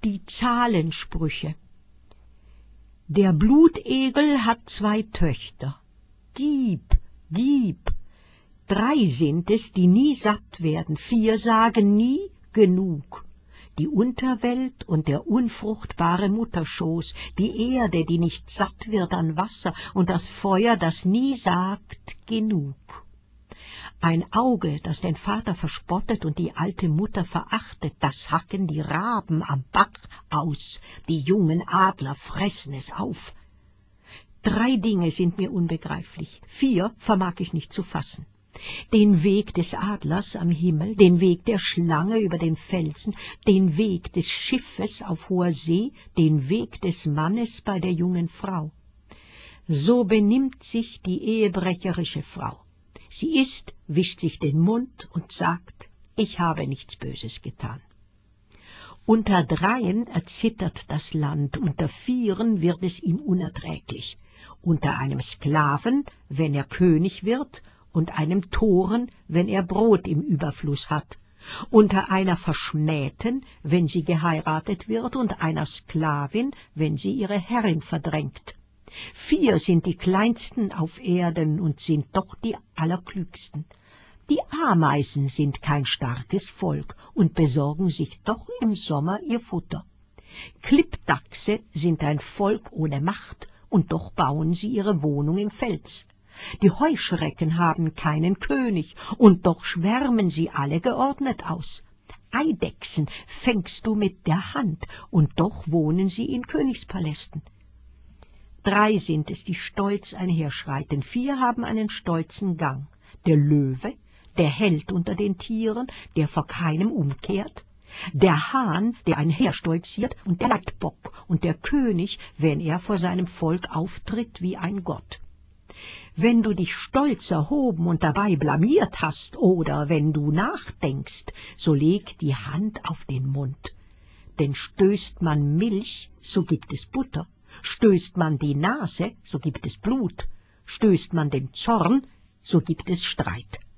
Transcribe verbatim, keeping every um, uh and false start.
Die Zahlensprüche. Der Blutegel hat zwei Töchter. Gib, gib. Drei sind es, die nie satt werden, vier sagen nie genug. Die Unterwelt und der unfruchtbare Mutterschoß, die Erde, die nicht satt wird an Wasser, und das Feuer, das nie sagt genug. Ein Auge, das den Vater verspottet und die alte Mutter verachtet, das hacken die Raben am Bach aus, die jungen Adler fressen es auf. Drei Dinge sind mir unbegreiflich, vier vermag ich nicht zu fassen. Den Weg des Adlers am Himmel, den Weg der Schlange über den Felsen, den Weg des Schiffes auf hoher See, den Weg des Mannes bei der jungen Frau. So benimmt sich die ehebrecherische Frau. Sie isst, wischt sich den Mund und sagt, ich habe nichts Böses getan. Unter dreien erzittert das Land, unter vieren wird es ihm unerträglich. Unter einem Sklaven, wenn er König wird, und einem Toren, wenn er Brot im Überfluss hat, unter einer Verschmähten, wenn sie geheiratet wird, und einer Sklavin, wenn sie ihre Herrin verdrängt. Vier sind die kleinsten auf Erden und sind doch die allerklügsten. Die Ameisen sind kein starkes Volk und besorgen sich doch im Sommer ihr Futter. Klippdachse sind ein Volk ohne Macht, und doch bauen sie ihre Wohnung im Fels. Die Heuschrecken haben keinen König, und doch schwärmen sie alle geordnet aus. Eidechsen fängst du mit der Hand, und doch wohnen sie in Königspalästen. Drei sind es, die stolz einherschreiten, vier haben einen stolzen Gang. Der Löwe, der Held unter den Tieren, der vor keinem umkehrt, der Hahn, der einherstolziert, und der Leitbock, und der König, wenn er vor seinem Volk auftritt wie ein Gott. Wenn du dich stolz erhoben und dabei blamiert hast, oder wenn du nachdenkst, so leg die Hand auf den Mund. Denn stößt man Milch, so gibt es Butter, stößt man die Nase, so gibt es Blut, stößt man den Zorn, so gibt es Streit.